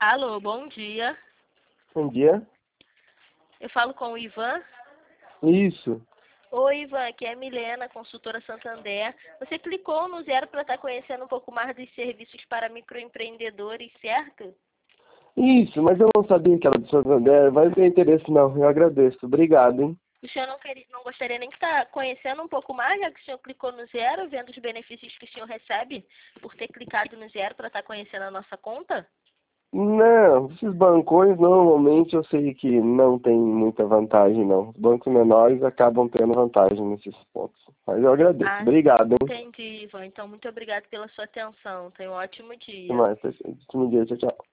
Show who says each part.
Speaker 1: Alô, bom dia.
Speaker 2: Bom dia.
Speaker 1: Eu falo com o Ivan.
Speaker 2: Isso.
Speaker 1: Oi, Ivan, aqui é a Milena, consultora Santander. Você clicou no zero para estar conhecendo um pouco mais dos serviços para microempreendedores, certo?
Speaker 2: Isso, mas eu não sabia que era do Santander. Vai ter interesse não. Eu agradeço. Obrigado, hein?
Speaker 1: O senhor não gostaria nem que estar conhecendo um pouco mais, já que o senhor clicou no zero, vendo os benefícios que o senhor recebe por ter clicado no zero para estar conhecendo a nossa conta?
Speaker 2: Não, esses bancões normalmente eu sei que não tem muita vantagem não. Os bancos menores acabam tendo vantagem nesses pontos. Mas eu agradeço.
Speaker 1: Ah,
Speaker 2: Obrigado, hein?
Speaker 1: entendi, Ivan. Então, muito obrigado pela sua atenção. Tenha um ótimo
Speaker 2: Até
Speaker 1: dia.
Speaker 2: mais. Ótimo dia. Tchau, tchau.